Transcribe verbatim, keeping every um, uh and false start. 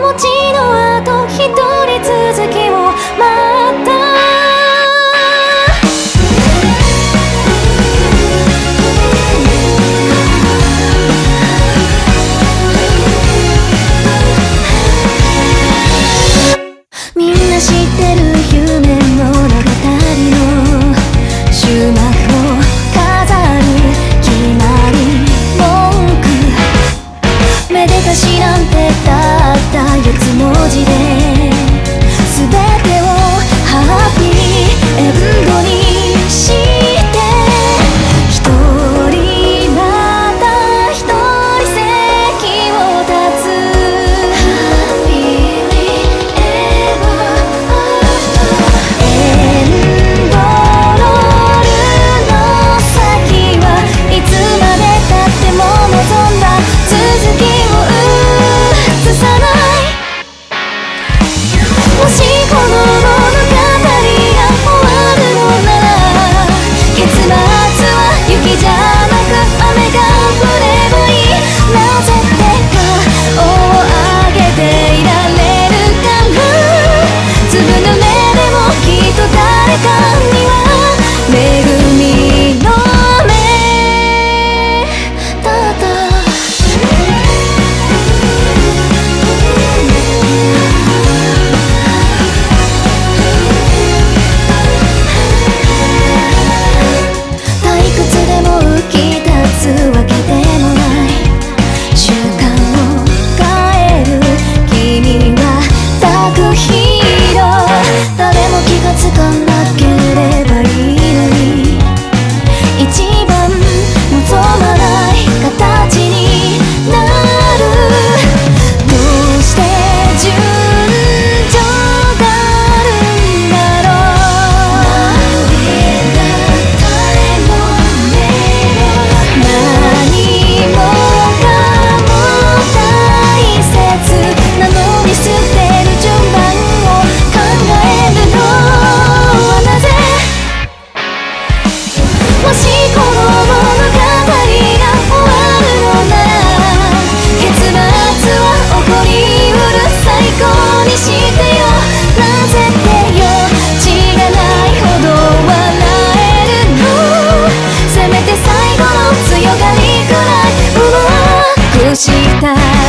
ちの後一人続きを待った。みんな知ってる夢物語の終幕を飾る決まり文句、めでたしなんてたった四つ文字で全てをハッピーエンドにして一人また一人席を立つ。もしこの物語が終わるのなら結末は雪じゃなく雨が降ればいい。なぜって顔を上げていられるかな。ずぶ濡れでもきっと誰かには恵みの目だった。わけでもない習慣を変える君はダークヒーロー。誰も気がつかなければいいのに一番望まない形になる。どうして順序があるんだろう。誰も何もかも大切なのに捨てる順番を考えるのはなぜ。もしこの物語が終わるのなら結末は起こりうる最高にしてよ。なぜってよ血がないほど笑えるの。せめて最後の強がりくらい思わくしたい。